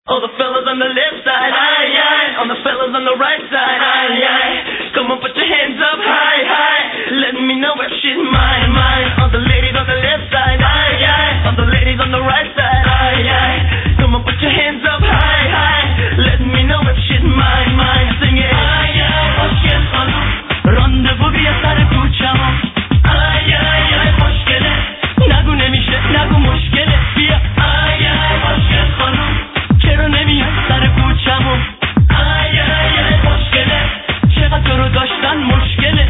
All the fellas on the left side, aye, aye. All the fellas on the right side, aye, aye. Come on, put your hands up high, high. Let me know if shit mine, mine. All the ladies on the left side, aye, aye. All the ladies on the right side, aye, aye. Come on, put your hands up high, high. Let me know if shit mine, mine. Sing it, aye, aye. خوشگل خانم راندوو بیا سر کوچه‌ام آی آی آی خوشگله نگو نمیشه نگو مشکله بیا آی آی خوشگل خانم چرا نمیای سر کوچه‌مون آی آی آی خوشگله چقدر تو رو داشتن مشکله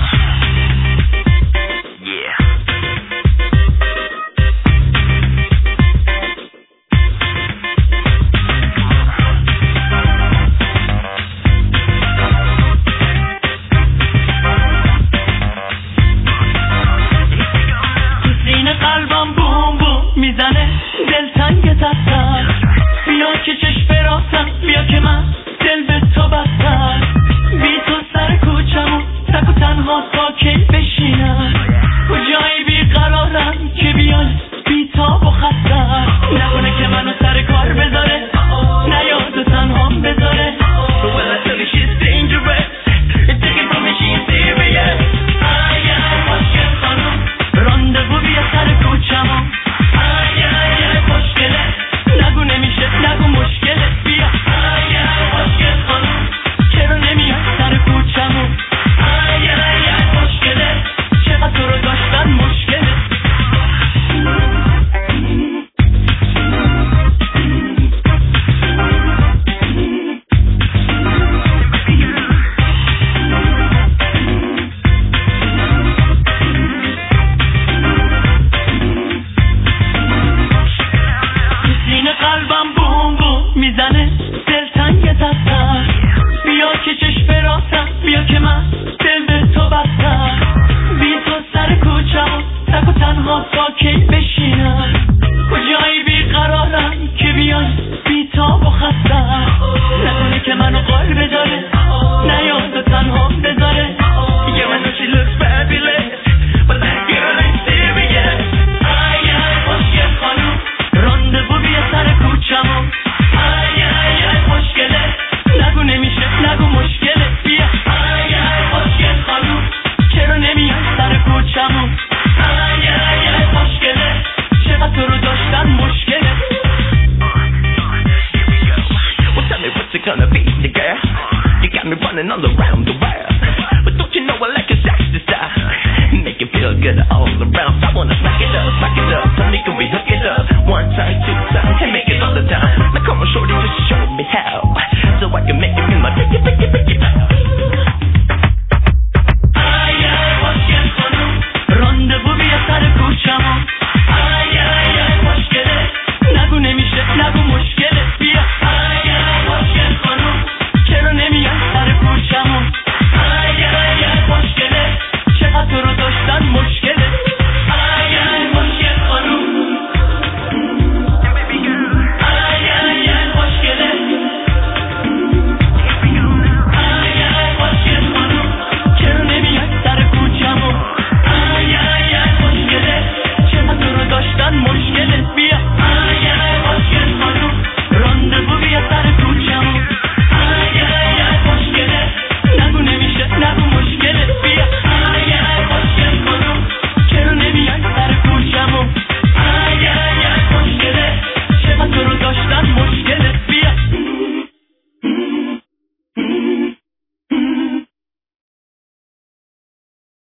بیا که چشم براسم بیا که من دل به تو بستم بی تو سر کوچمون تک و تنها ساکت بشینم کجایی بیقرارم که بیای بی تاب و خستم نکنه که منو سر کار بذاره نیاد و تنهام بذاره Well I tell you she's dangerous Take it from me she's serious آی آی خوشگل خانم راندوو بیا سر کوچمون آی آی آی خوشگله نگو نمیشه نگو مشکله بیا آی آی خوشگل خانم چرا نمیای سر کوچمون آی آی آی خوشگله چقدر تو رو داشتن مشکله میزنه دلتنگت هستم بیا که چشم براسم بیا که من دل به تو بستم بی تو سر کوچه‌ام تک و تنها ساکت بشینم کجایی بیقرارم که بیای بی تاب و خستم نکنه که منو قال بذاره نیاد و تنهام بذاره Yeah, I know she looks fabulous But that girl ain't serious آی آی خوشگل خانم راندوو بیا سر کوچه‌مون آی آی آی خوشگله نگو نمیشه نگو مشکله بیا آی آی خوشگل خانم چرا نمیای سر کوچه‌مون آی آی آی خوشگله چقدر تو رو داشتن مشکله Well tell me what's it gonna be, the girl You got me running all around the world But don't you know I like a sexy style Make it feel good all around I wanna smack it up, tell me can we hook it up 1 time, 2 times, and make it all the time Now come on, show